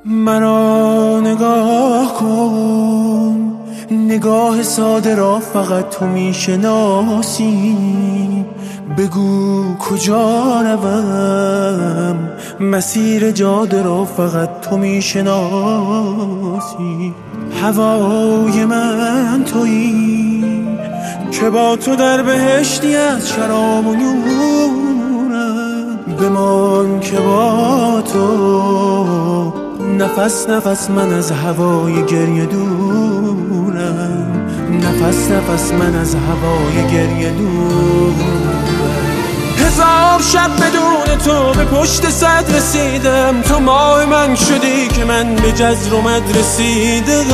مرا نگاه کن، نگاه ساده را فقط تو میشناسی. بگو کجا روم، مسیر جاده را فقط تو میشناسی. هوای من تویی که با تو در بهشتی از شراب و نورم. بمان که با تو نفس نفس من از هوای گریه دورم. نفس نفس من از هوای گریه دورم. هزار شب بدون تو به پشت صد رسیدم. تو ماه من شدی که من به جزر اومد رسیدم.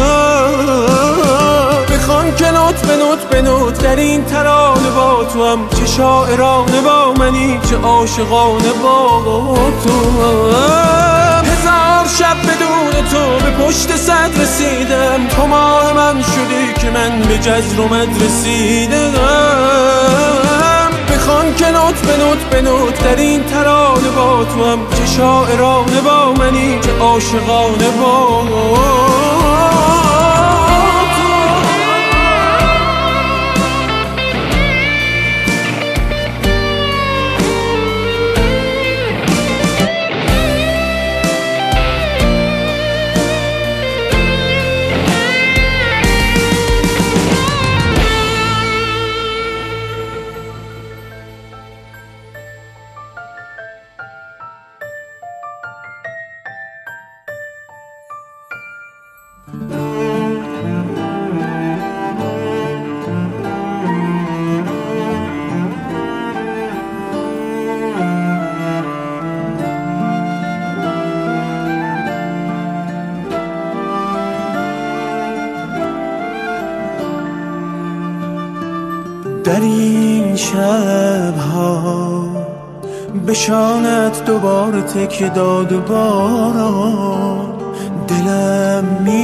بخوان که نوت به نوت به نوت در این ترانه با تو هم. چه شاعرانه با منی، چه عاشقانه با تو هم. هزار شب بدون تو به پشت صد رسیدم. تو ماه من شدی که من به جزر اومد رسیدم. بخوان که نوت به نوت به نوت در این ترانه با تو هم. چه شاعرانه با منی، چه عاشقانه با در این شبها به شانت دوباره تکیه داد و باران. دلم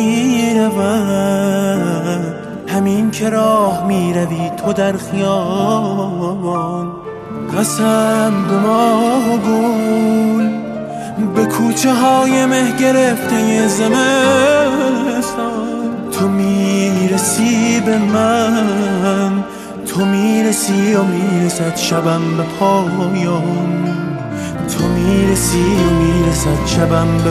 میرود همین که راه میروی تو در خیابان. قسم به ماه و گل، به کوچه های مه گرفته زمستان. تو میرسی به من، تو میرسی و میرسد شبم به پایان. تو میرسی و میرسد شبم به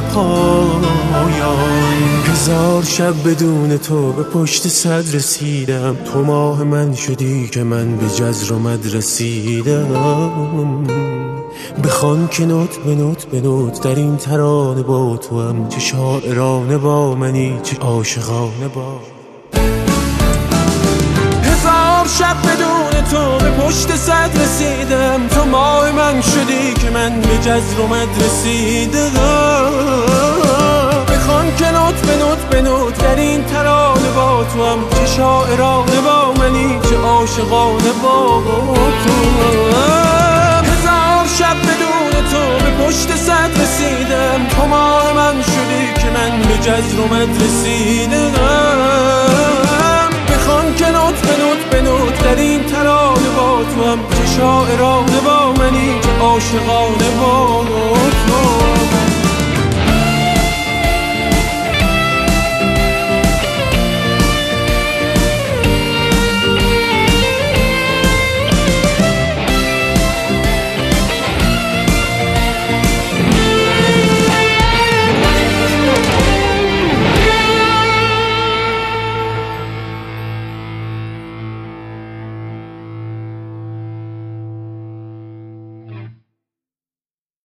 پایان. هزار شب بدون تو به پشت صد رسیدم. تو ماه من شدی که من به جزر اومد رسیدم. بخوان که نوت به نوت به نوت در این ترانه با تو هم. چه شاعرانه با منی، چه عاشقانه با. هزار شب بدون تو به پشت صد رسیدم. تو ماه من شدی که من به جزر اومد رسیدم. بخوان که نوت به نوت به نوت در این ترانه با تو هم. چه شاعرانه با منی، چه عاشقانه با تو هم. هزار شب بدون تو به پشت صد رسیدم. تو ماه من شدی که من به جزر اومد رسیدم. بخوان که نوت به نوت به نوت در این ترانه با تو هم. چه شاعرانه با منی، چه عاشقانه با